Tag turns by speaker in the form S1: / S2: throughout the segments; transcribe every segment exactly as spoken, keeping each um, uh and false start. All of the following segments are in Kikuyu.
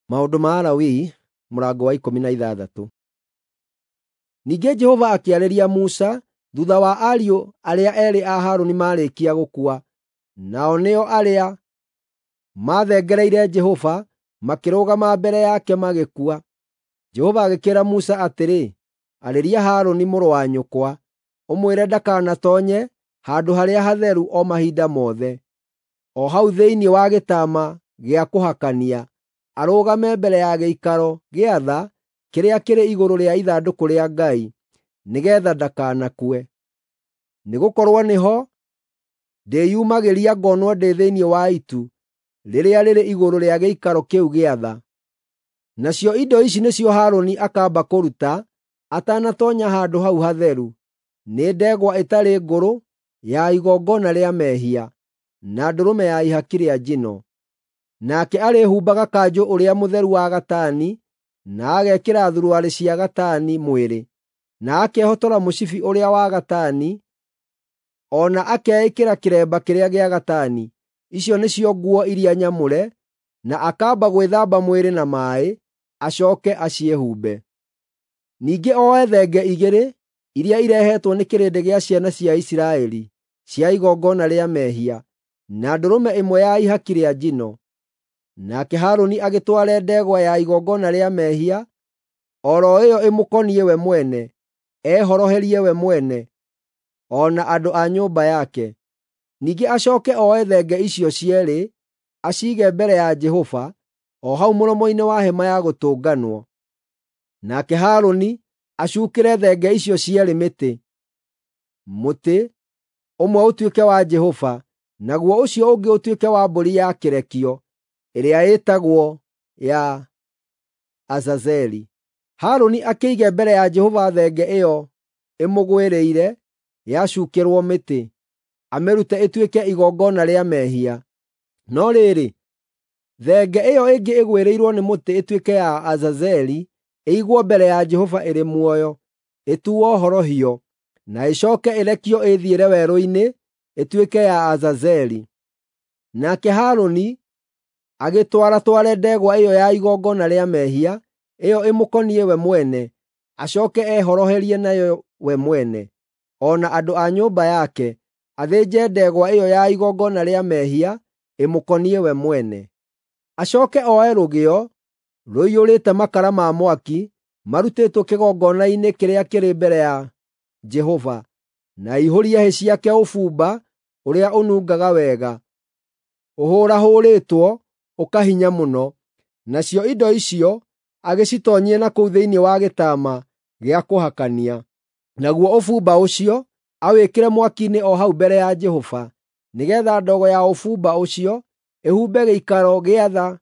S1: Maũndũ ma Alawii mũrango wa ikũmi na ithathatũ. Ningĩ Jehova akĩarĩria Musa thutha wa ariũ arĩa erĩ a Harũni marĩkia gũkua, nao nĩo arĩa mathengereire Jehova makĩrũgama mbere yake magĩkua. Jehova agĩkĩra Musa atĩrĩ, arĩria Harũni mũrũ wa nyũkwa, ũmwĩre ndakanatonye handũ harĩa hatheru o mahinda mothe, o hau thĩinĩ wa gĩtama gĩa kũhakania, arũgame mbere ya gĩikaro gĩa tha kĩrĩa kĩrĩ igũrũ rĩa ithandũkũ rĩa Ngai, nĩgeetha ndakanakue. Nĩgũkorwo nĩho ndĩyumagĩria ngonwo ndĩ thĩinĩ wa itu rĩrĩa rĩrĩ igũrũ rĩa gĩikaro kĩu gĩa tha. Nacio indo ici nĩcio Harũni akamba kũruta atanatonya handũ hau hatheru: nĩ ndegwa ĩtarĩ ngũrũ ya igongona rĩa mehia, na ndũrũme ya ihaki rĩa njino. Nake arĩhumbaga kanjũ ũrĩa mũtheru wa gatani, na agekĩra thuruarĩ cia gatani mwĩrĩ, na akehotora mũcibi ũrĩa wa gatani, o na akeĩkĩra kĩremba kĩrĩa gĩa gatani. Icio nĩcio nguo iria nyamũre, na akamba gwĩthamba mwĩrĩ na maaĩ, acooke aciĩhumbe. Ningĩ oe thenge igĩrĩ iria irehetwo nĩ kĩrĩndĩ gĩa ciana cia Isiraeli cia igongona rĩa mehia, na ndũrũme ĩmwe ya ihaki rĩa njino. Nake Harũni agĩtware ndegwa ya igongona rĩa mehia, o ro ĩyo ĩmũkoniĩ we mwene, ehoroherie we mwene, o na andũ a nyũmba yake. Ningĩ acooke oe thenge icio cierĩ aciige mbere ya Jehova o hau mũromo-inĩ wa Hema-ya-Gũtũnganwo. Nake Harũni acuukĩre thenge icio cierĩ mĩtĩ, mũtĩ ũmwe ũtuĩke wa Jehova, naguo ũcio ũngĩ ũtuĩke wa mbũri ya kĩrekio ĩrĩa ĩtagwo ya Azazeli. Harũni akĩige mbere ya Jehova thenge ĩyo ĩmũgwĩrĩire yacuukĩrwo mĩtĩ, amĩrute ĩtuĩke igongona rĩa mehia. No rĩrĩ, thenge ĩyo ĩngĩ ĩgwĩrĩirwo nĩ mũtĩ ĩtuĩke ya Azazeli ĩigwo mbere ya Jehova ĩrĩ muoyo, ĩtuuo horohio, na ĩcooke ĩrekio ĩthiĩre werũ-inĩ ĩtuĩke ya Azazeli. Nake Harũni agĩtwara tware ndegwa ĩyo ya igongona rĩa mehia, ĩyo ĩmũkoniĩ we mwene, acooke ehoroherie nayo we mwene, o na andũ a nyũmba yake, athĩnje ndegwa ĩyo ya igongona rĩa mehia ĩmũkoniĩ we mwene. Acooke oe rũgĩo rũiyũrĩte makara ma mwaki marutĩtwo kĩgongona-inĩ kĩrĩa kĩrĩ mbere ya Jehova, na aihũrie hĩ ciake ũbumba ũrĩa ũnungaga wega, ũhũrahũrĩtwo ũkahinya mũno. Nacio indo icio agĩcitonyie na kũu thĩinĩ wa gĩtama gĩa kũhakania. Naguo ũbumba ũcio awĩkĩre mwaki-inĩ o hau mbere ya Jehova, nĩgeetha ndogo ya ũbumba ũcio ĩhumbe gĩikaro gĩa tha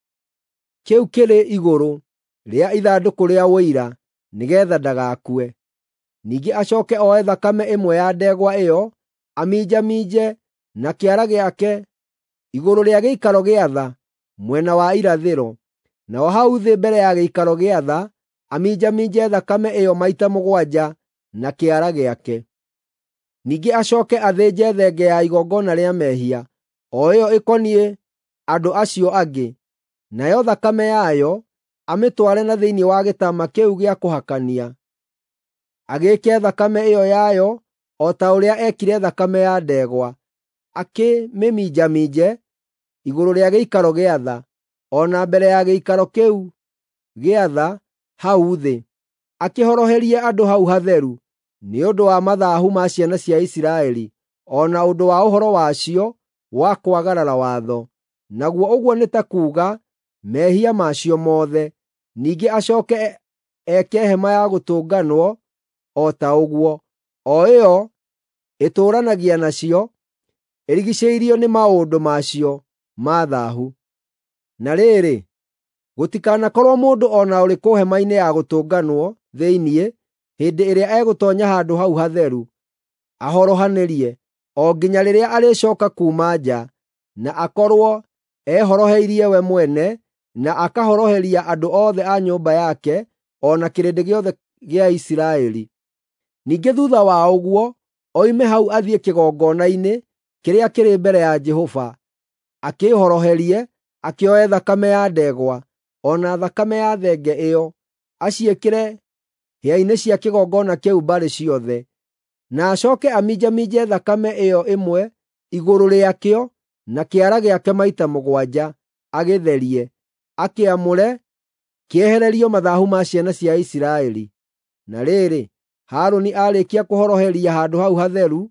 S1: kĩu kĩrĩ igũrũ rĩa ithandũkũ rĩa Ũira, nĩgeetha ndagakue. Ningĩ acooke oe thakame ĩmwe ya ndegwa ĩyo aminjaminje na kĩara gĩake igũrũ rĩa gĩikaro gĩa tha mwena wa irathĩro, na o hau thĩ mbere ya gĩikaro gĩa tha aminjaminje thakame ĩyo maita mũgwanja na kĩara gĩake. Ningĩ acooke athĩnje thenge ya igongona rĩa mehia, o ĩyo ĩkoniĩ andũ acio angĩ, nayo thakame yayo amĩtware na thĩinĩ wa gĩtama kĩu gĩa kũhakania. Agĩĩke thakame ĩyo yayo o ta ũrĩa ekire thakame ya ndegwa, akĩmĩminjaminje igũrũ rĩa gĩikaro gĩa tha, o na mbere ya gĩikaro kĩu gĩa tha hau thĩ, akĩhoroherie andũ hau hatheru nĩ ũndũ wa mathaahu ma ciana cia Isiraeli, o na ũndũ wa ũhoro wacio wa kwagarara watho, naguo ũguo nĩ ta kuuga mehia macio mothe. Ningĩ acooke eke Hema-ya-Gũtũnganwo o ta ũguo, o ĩyo ĩtũũranagia nacio, ĩrigicĩirio nĩ maũndũ macio ma thaahu. Na rĩrĩ, gũtikanakorwo mũndũ o na ũrĩkũ Hema-inĩ-ya-Gũtũnganwo thĩinĩ hĩndĩ ĩrĩa egũtoonya handũ hau hatheru ahorohanĩrie, o nginya rĩrĩa arĩcooka kuuma nja, na akorwo ehoroheirie we mwene, na akahoroheria andũ othe a nyũmba yake, o na kĩrĩndĩ gĩothe gĩa Isiraeli. Ningĩ thuutha wa ũguo, oime hau athiĩ kĩgongona-inĩ kĩrĩa kĩrĩ mbere ya Jehova, akĩĩhoroherie, akĩoe thakame ya ndegwa, ona thakame ya thenge ĩyo, aciĩkĩre hĩa-inĩ cia kĩgongona kĩu mbarĩ ciothe, na acooke aminjaminje thakame ĩyo ĩmwe igũrũ rĩakĩo na kĩara gĩake maita mũgwanja, agĩtherie, akĩamũre kĩehererio mathaahu ma ciana cia Isiraeli. Na rĩrĩ, Harũni aarĩkia kũhoroheria handũ hau hatheru,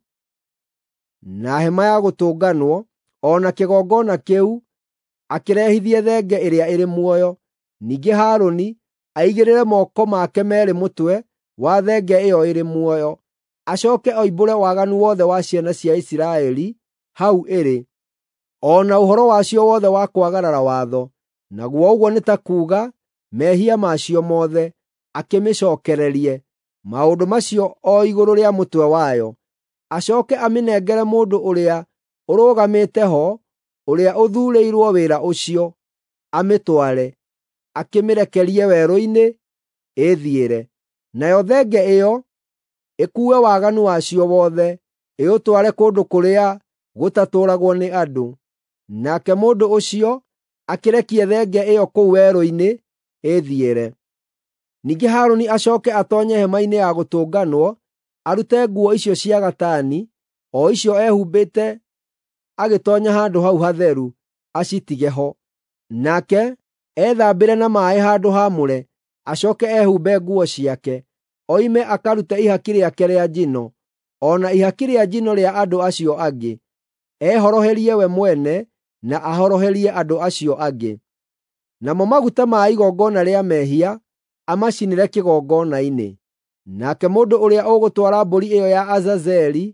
S1: na Hema-ya-Gũtũnganwo, o na kĩgongona kĩu, akĩrehithie thenge ĩrĩa ĩrĩ muoyo. Ningĩ Harũni aigĩrĩre moko make meerĩ mũtwe wa thenge ĩyo ĩrĩ muoyo, acooke oimbũre waganu wothe wa ciana cia Isiraeli hau ĩrĩ, o na ũhoro wacio wothe wa kwagarara watho, naguo ũguo nĩ ta kuuga mehia macio mothe, akĩmĩcookererie maũndũ macio o igũrũ rĩa mũtwe wayo. Acooke amĩnengere mũndũ ũrĩa ũrũgamĩte ho, ũrĩa ũthuurĩirwo wĩra ũcio, amĩtware, akĩmĩrekerie werũ-inĩ ĩĩthiĩre. Nayo thenge ĩyo ĩkuue waganu wacio wothe, ĩũtware kũndũ kũrĩa gũtatũũragwo nĩ andũ. Nake mũndũ ũcio akĩrekie thenge ĩyo kũu werũ-inĩ ĩĩthiĩre. Ningĩ Harũni acooke atoonye Hema-inĩ-ya-Gũtũnganwo, arute nguo icio cia gatani, o icio ehumbĩte, agĩtoonya handũ hau hatheru, acitige ho. Nake ethambĩre na maaĩ handũ haamũre, acooke ehumbe nguo ciake, oime akarute ihaki rĩake rĩa njino, o na ihaki rĩa njino rĩa andũ acio angĩ, ehoroherie we mwene na ahoroherie andũ acio angĩ. Namo maguta ma igongona rĩa mehia amacinĩre kĩgongona-inĩ. Nake mũndũ ũrĩa ũgũtwara mbũri ĩyo ya Azazeli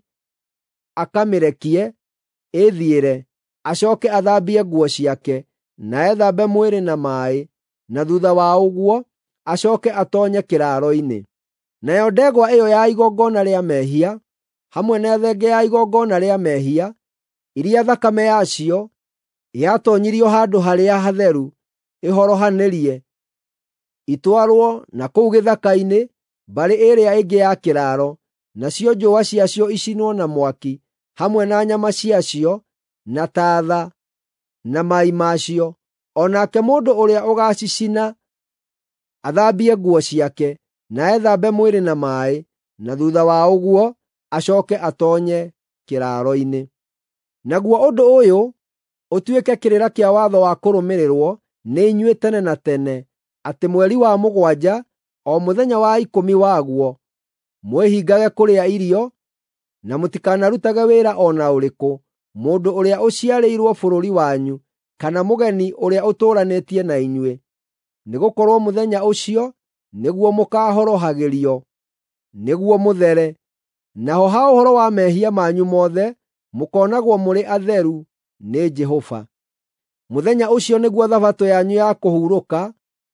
S1: akamĩrekie ĩĩthiĩre, acooke athambie nguo ciake, na ethambe mwĩrĩ na maaĩ, na thuutha wa ũguo acooke atoonye kĩraaro-inĩ. Nayo ndegwa ĩyo ya igongona rĩa mehia, hamwe na thenge ya igongona rĩa mehia, iria thakame yacio yatoonyirio handũ harĩa hatheru, ĩhorohanĩrie, itwarwo na kũu gĩthaka-inĩ mbarĩ ĩrĩa ĩngĩ ya kĩraaro, nacio njũa ciacio icinwo na mwaki, hamwe na nyama ciacio, na taatha, na mai macio. O nake mũndũ ũrĩa ũgaacicina athambie nguo ciake, na ethambe mwĩrĩ na maaĩ, na thuutha wa ũguo acooke atoonye kĩraaro-inĩ. Naguo ũndũ ũyũ ũtuĩke kĩrĩra kĩa watho wa kũrũmĩrĩrwo nĩ inyuĩ tene na tene, atĩ mweri wa mũgwanja, o mũthenya wa ikũmi waguo, mwĩhingage kũrĩa irio, na mũtikanarutage wĩra o na ũrĩkũ, mũndũ ũrĩa ũciarĩirwo bũrũri wanyu, kana mũgeni ũrĩa ũtũũranĩtie na inyuĩ, nĩgũkorwo mũthenya ũcio nĩguo mũkaahorohagĩrio, nĩguo mũthere. Naho ha ũhoro wa mehia manyu mothe, mũkoonagwo mũrĩ atheru nĩ Jehova. Mũthenya ũcio nĩguo Thabatũ yanyu ya kũhurũka,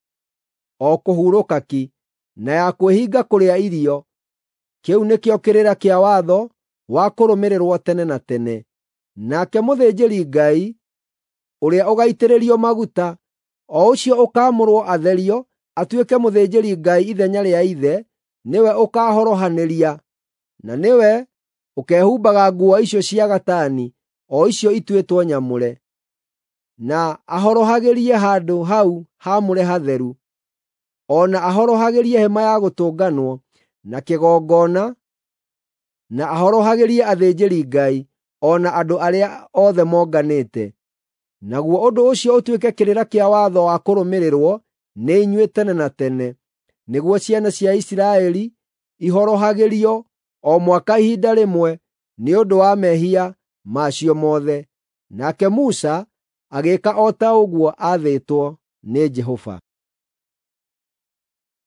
S1: o kũhurũka ki, na ya kwĩhinga kũrĩa irio. Kĩu nĩkĩo kĩrĩra kĩa watho wa kũrũmĩrĩrwo tene na tene. Nake mũthĩnjĩri-Ngai ũrĩa ũgaitĩrĩrio maguta, o ũcio ũkaamũrwo atherio, atuĩke mũthĩnjĩri-Ngai ithenya rĩa Ithe, nĩwe ũkaahorohanĩria, na nĩwe ũkehumbaga nguo icio cia gatani, o icio ituĩtwo nyamũre, na ahorohagĩrie handũ hau haamũre hatheru, o na ahorohagĩrie Hema-ya-Gũtũnganwo na kĩgongona, na ahorohagĩrie athĩnjĩri-Ngai, o na andũ arĩa othe monganĩte. Naguo ũndũ ũcio ũtuĩke kĩrĩra kĩa watho wa kũrũmĩrĩrwo nĩ inyuĩ tene na tene, nĩguo ciana cia Isiraeli ihorohagĩrio o mwaka ihinda rĩmwe nĩ ũndũ wa mehia macio mothe. Nake Musa agĩĩka o ta ũguo aathĩtwo nĩ Jehova.